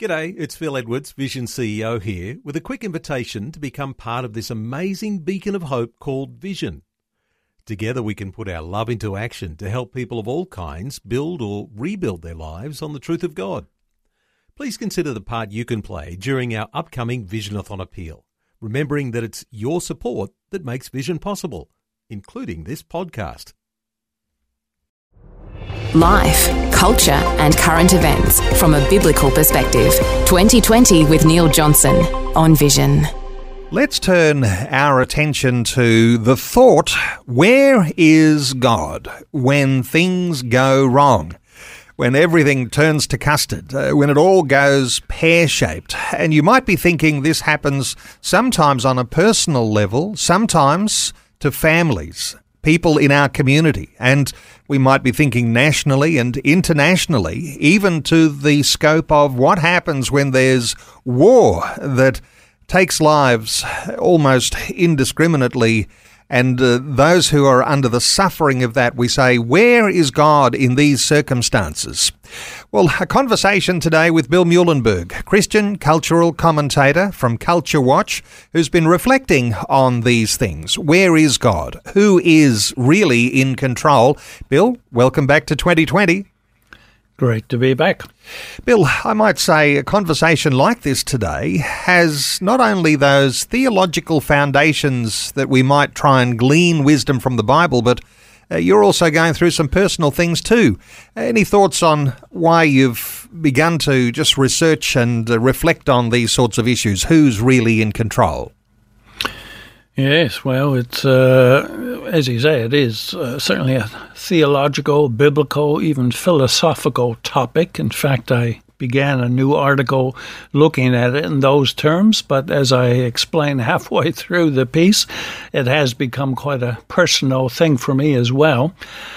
G'day, it's Phil Edwards, Vision CEO here, with a quick invitation to become part of this amazing beacon of hope called Vision. Together we can put our love into action to help people of all kinds build or rebuild their lives on the truth of God. Please consider the part you can play during our upcoming Visionathon appeal, remembering that it's your support that makes Vision possible, including this podcast. Life, culture and current events from a biblical perspective. 2020 with Neil Johnson on Vision. Let's turn our attention to the thought, where is God when things go wrong? When everything turns to custard, when it all goes pear-shaped. And you might be thinking this happens sometimes on a personal level, sometimes to families, people in our community, and we might be thinking nationally and internationally, even to the scope of what happens when there's war that takes lives almost indiscriminately, and those who are under the suffering of that, we say, where is God in these circumstances? Well, a conversation today with Bill Muehlenberg, Christian cultural commentator from Culture Watch, who's been reflecting on these things. Where is God? Who is really in control? Bill, welcome back to 2020. Great to be back. Bill, I might say a conversation like this today has not only those theological foundations that we might try and glean wisdom from the Bible, but you're also going through some personal things too. Any thoughts on why you've begun to just research and reflect on these sorts of issues? Who's really in control? Yes, well, it's, as you say, it is certainly a theological, biblical, even philosophical topic. In fact, I began a new article looking at it in those terms, but as I explained halfway through the piece, it has become quite a personal thing for me as well.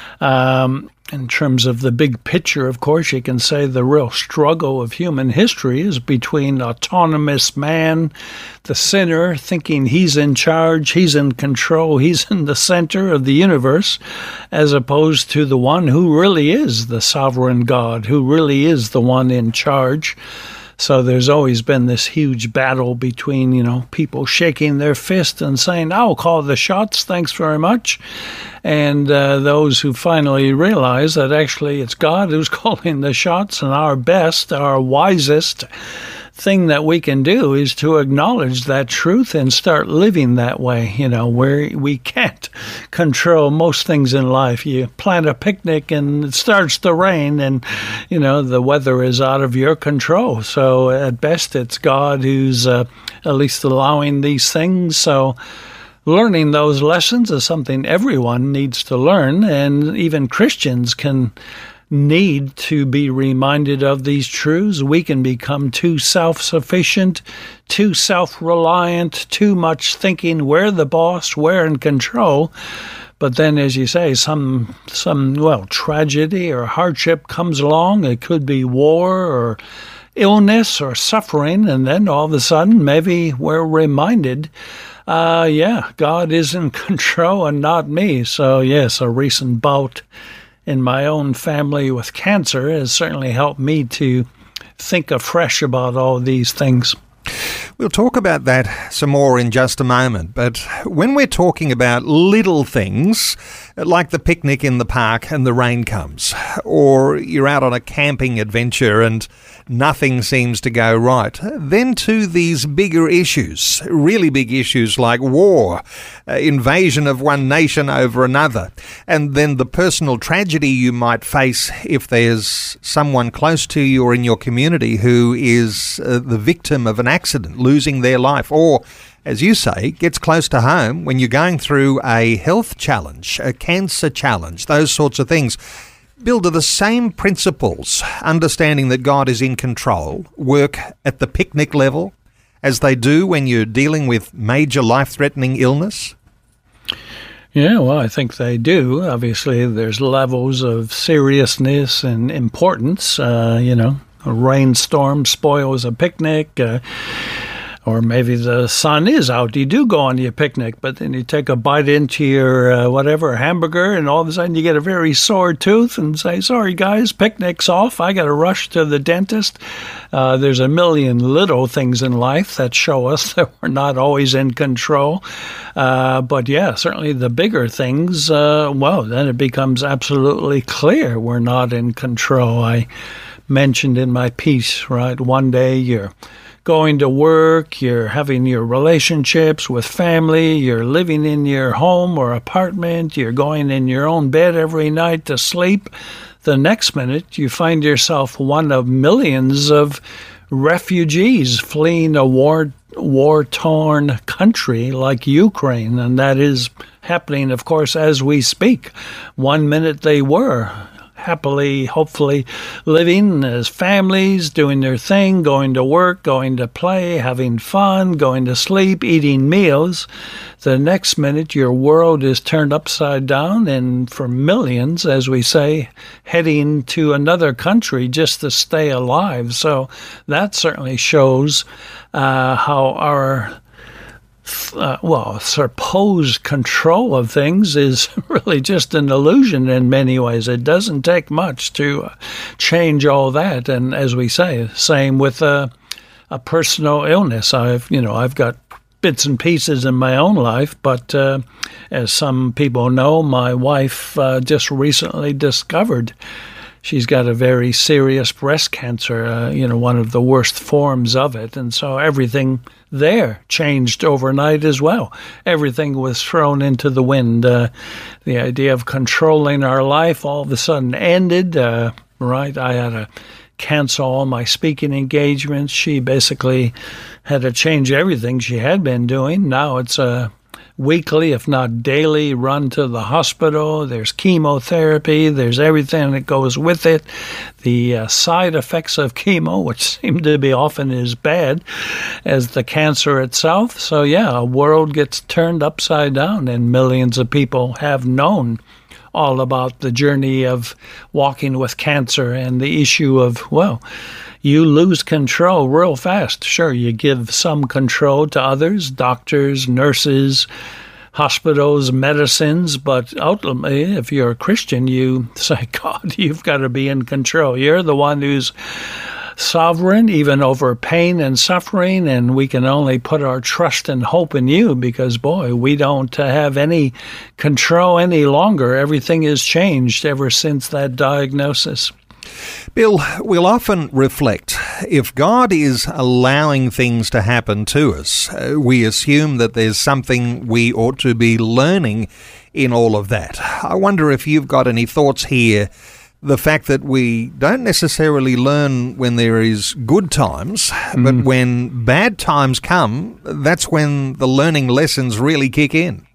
In terms of the big picture, of course, you can say the real struggle of human history is between autonomous man, the sinner, thinking he's in charge, he's in control, he's in the center of the universe, as opposed to the one who really is the sovereign God, who really is the one in charge. So there's always been this huge battle between, people shaking their fist and saying, I'll call the shots, thanks very much. And those who finally realize that actually it's God who's calling the shots, and our best, our wisest thing that we can do is to acknowledge that truth and start living that way, where we can't control most things in life. You plan a picnic and it starts to rain and, the weather is out of your control. So at best, it's God who's at least allowing these things. So learning those lessons is something everyone needs to learn, and even Christians can need to be reminded of these truths. We can become too self-sufficient, too self-reliant, too much thinking we're the boss, we're in control. But then, as you say, some tragedy or hardship comes along. It could be war or illness or suffering, and then all of a sudden maybe we're reminded, God is in control and not me. So yes, a recent bout in my own family with cancer has certainly helped me to think afresh about all these things. We'll talk about that some more in just a moment, but when we're talking about little things, like the picnic in the park and the rain comes, or you're out on a camping adventure and nothing seems to go right, then to these bigger issues, really big issues like war, invasion of one nation over another, and then the personal tragedy you might face if there's someone close to you or in your community who is the victim of an accident, losing their life, or, as you say, gets close to home when you're going through a health challenge, a cancer challenge, those sorts of things. Bill, do the same principles, understanding that God is in control, work at the picnic level as they do when you're dealing with major life-threatening illness? Yeah, well, I think they do. Obviously, there's levels of seriousness and importance. A rainstorm spoils a picnic. Or maybe the sun is out. You do go on your picnic, but then you take a bite into your whatever hamburger, and all of a sudden you get a very sore tooth and say, sorry, guys, picnic's off. I got to rush to the dentist. There's a million little things in life that show us that we're not always in control. But yeah, certainly the bigger things, then it becomes absolutely clear we're not in control. I mentioned in my piece, right, one day you're going to work, you're having your relationships with family, you're living in your home or apartment, you're going in your own bed every night to sleep. The next minute, you find yourself one of millions of refugees fleeing a war-torn country like Ukraine, and that is happening, of course, as we speak. One minute they were happily, hopefully, living as families, doing their thing, going to work, going to play, having fun, going to sleep, eating meals. The next minute, your world is turned upside down, and for millions, as we say, heading to another country just to stay alive. So that certainly shows how our supposed control of things is really just an illusion in many ways. It doesn't take much to change all that. And as we say, same with a personal illness. I've got bits and pieces in my own life, but as some people know, my wife just recently discovered she's got a very serious breast cancer, one of the worst forms of it. And so everything there changed overnight as well. Everything was thrown into the wind. The idea of controlling our life all of a sudden ended, right? I had to cancel all my speaking engagements. She basically had to change everything she had been doing. Now it's a weekly, if not daily, run to the hospital. There's chemotherapy. There's everything that goes with it. The side effects of chemo, which seem to be often as bad as the cancer itself. So yeah, a world gets turned upside down, and millions of people have known all about the journey of walking with cancer and the issue of, you lose control real fast. Sure, you give some control to others, doctors, nurses, hospitals, medicines, but ultimately, if you're a Christian, you say, God, you've got to be in control. You're the one who's sovereign, even over pain and suffering, and we can only put our trust and hope in you because, boy, we don't have any control any longer. Everything has changed ever since that diagnosis. Bill, we'll often reflect. If God is allowing things to happen to us, we assume that there's something we ought to be learning in all of that. I wonder if you've got any thoughts here. The fact that we don't necessarily learn when there is good times, but when bad times come, that's when the learning lessons really kick in.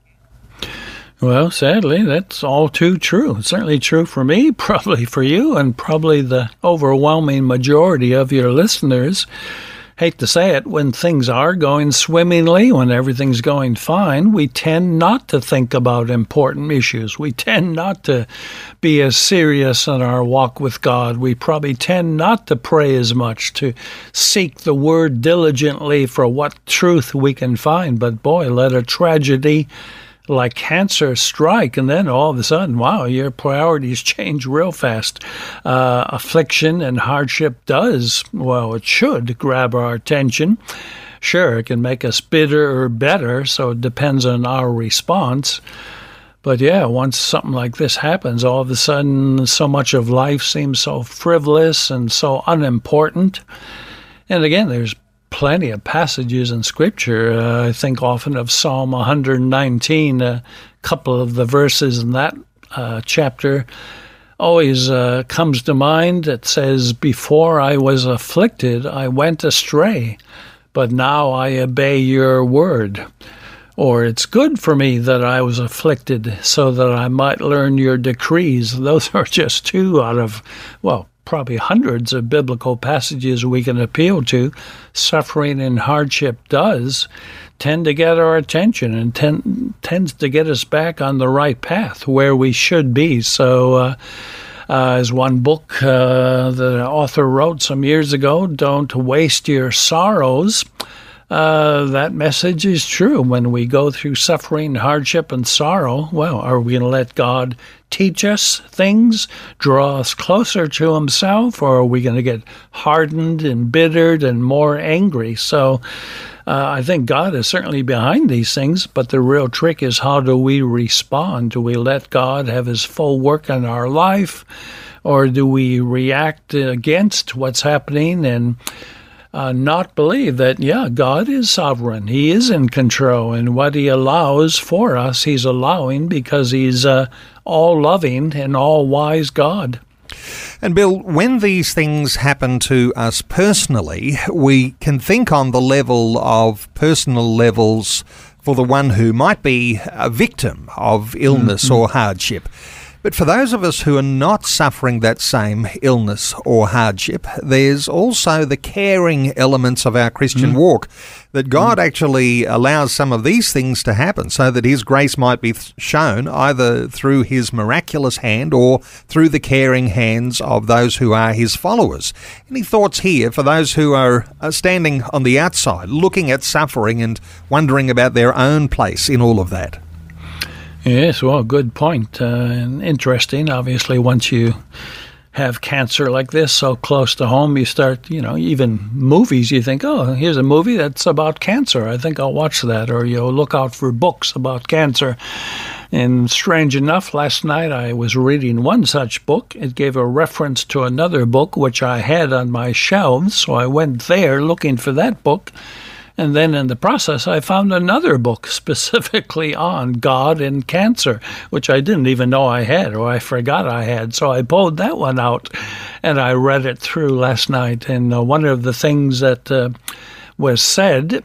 Well, sadly, that's all too true. It's certainly true for me, probably for you, and probably the overwhelming majority of your listeners. Hate to say it, when things are going swimmingly, when everything's going fine, we tend not to think about important issues. We tend not to be as serious in our walk with God. We probably tend not to pray as much, to seek the Word diligently for what truth we can find. But boy, let a tragedy like cancer strike, and then all of a sudden, wow, your priorities change real fast. Affliction and hardship it should grab our attention. Sure, it can make us bitter or better, so it depends on our response. But yeah, once something like this happens, all of a sudden, so much of life seems so frivolous and so unimportant. And again, there's plenty of passages in Scripture. I think often of Psalm 119, a couple of the verses in that chapter always comes to mind. It says, "Before I was afflicted, I went astray, but now I obey your word." Or, "It's good for me that I was afflicted, so that I might learn your decrees." Those are just two out of, probably hundreds of biblical passages we can appeal to. Suffering and hardship does tend to get our attention and tends to get us back on the right path where we should be. So as one book the author wrote some years ago, don't waste your sorrows. that message is true. When we go through suffering, hardship, and sorrow, well, are we going to let God teach us things, draw us closer to himself, or are we going to get hardened, embittered, and more angry? So I think God is certainly behind these things, but the real trick is, how do we respond? Do we let God have his full work in our life, or do we react against what's happening and not believe that, God is sovereign. He is in control, and what he allows for us, he's allowing because he's all-loving and all-wise God. And Bill, when these things happen to us personally, we can think on the level of personal levels for the one who might be a victim of illness or hardship. But for those of us who are not suffering that same illness or hardship, there's also the caring elements of our Christian walk, that God actually allows some of these things to happen so that his grace might be shown either through his miraculous hand or through the caring hands of those who are his followers. Any thoughts here for those who are standing on the outside, looking at suffering and wondering about their own place in all of that? Yes, well, good point. And interesting. Obviously, once you have cancer like this so close to home, you start, even movies, you think, oh, here's a movie that's about cancer. I think I'll watch that. Or you'll look out for books about cancer. And strange enough, last night I was reading one such book. It gave a reference to another book, which I had on my shelves. So I went there looking for that book. And then in the process, I found another book specifically on God and cancer, which I didn't even know I had, or I forgot I had. So I pulled that one out, and I read it through last night. And one of the things that was said,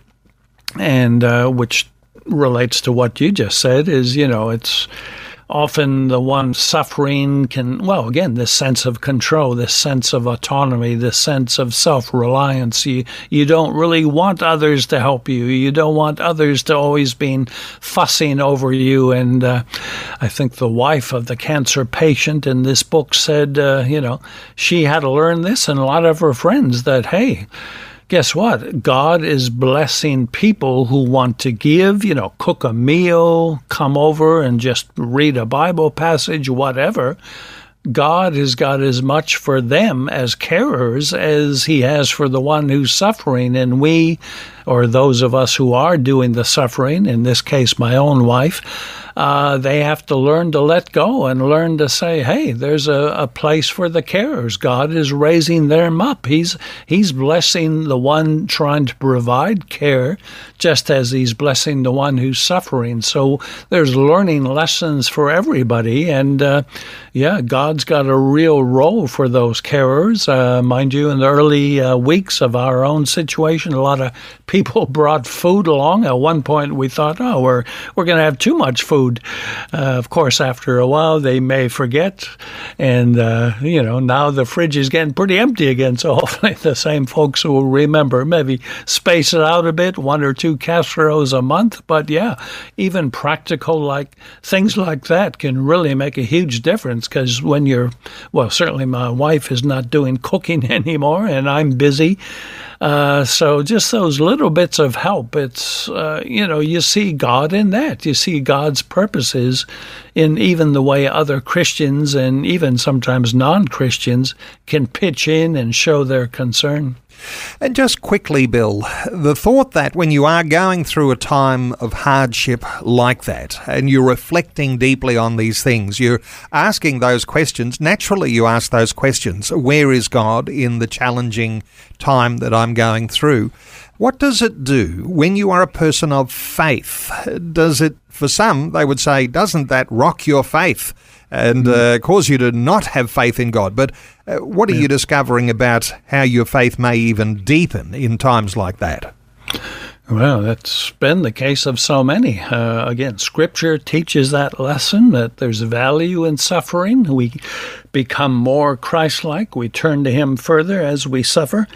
and which relates to what you just said, is, it's often the one suffering again, this sense of control, this sense of autonomy, this sense of self-reliance. You don't really want others to help you. You don't want others to always be fussing over you. And I think the wife of the cancer patient in this book said, she had to learn this, and a lot of her friends, that, hey, guess what? God is blessing people who want to give, cook a meal, come over and just read a Bible passage, whatever. God has got as much for them as carers as he has for the one who's suffering. And we, or those of us who are doing the suffering, in this case my own wife, they have to learn to let go and learn to say, hey, there's a place for the carers. God is raising them up. He's blessing the one trying to provide care, just as he's blessing the one who's suffering. So there's learning lessons for everybody. And God's got a real role for those carers. Mind you, in the early weeks of our own situation, a lot of people brought food along. At one point we thought, oh, we're going to have too much food. Of course, after a while, they may forget. And, now the fridge is getting pretty empty again. So hopefully the same folks will remember, maybe space it out a bit, 1 or 2 casseroles a month. But even practical things like that can really make a huge difference, because when certainly my wife is not doing cooking anymore and I'm busy. So just those little bits of help, it's, you see God in that. You see God's purposes in even the way other Christians and even sometimes non-Christians can pitch in and show their concern. And just quickly, Bill, the thought that when you are going through a time of hardship like that and you're reflecting deeply on these things, you're asking those questions, naturally you ask those questions, where is God in the challenging time that I'm going through? What does it do when you are a person of faith? Does it, for some, they would say, doesn't that rock your faith and cause you to not have faith in God? But what are you discovering about how your faith may even deepen in times like that? Well, that's been the case of so many. Again, Scripture teaches that lesson, that there's value in suffering. We become more Christ-like. We turn to Him further as we suffer.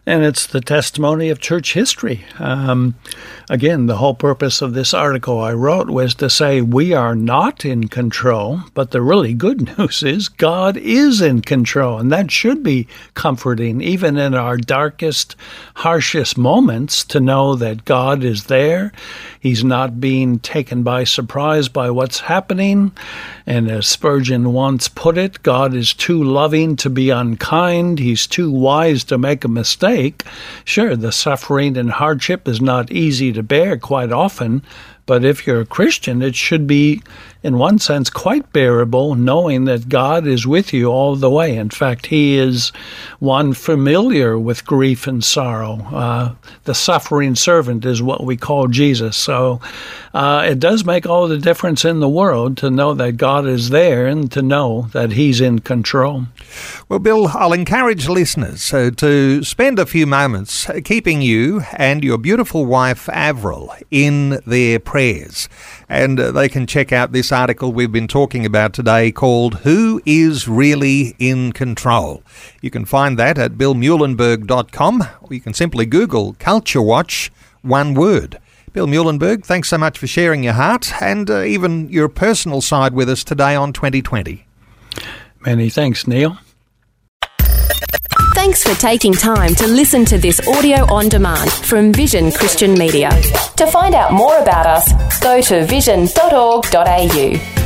And it's the testimony of church history. Again, the whole purpose of this article I wrote was to say we are not in control, but the really good news is God is in control, and that should be comforting, even in our darkest, harshest moments, to know that God is there. He's not being taken by surprise by what's happening. And as Spurgeon once put it, God is too loving to be unkind. He's too wise to make a mistake. Sure, the suffering and hardship is not easy to bear quite often, but if you're a Christian, it should be, in one sense, quite bearable, knowing that God is with you all the way. In fact, He is one familiar with grief and sorrow. The suffering servant is what we call Jesus. So it does make all the difference in the world to know that God is there and to know that He's in control. Well, Bill, I'll encourage listeners to spend a few moments keeping you and your beautiful wife, Avril, in their prayers. And they can check out this article we've been talking about today called Who is Really in Control? You can find that at billmuhlenberg.com, or you can simply Google Culture Watch, one word. Bill Muhlenberg, thanks so much for sharing your heart and even your personal side with us today on 2020. Many thanks, Neil. Thanks for taking time to listen to this audio on demand from Vision Christian Media. To find out more about us, go to vision.org.au.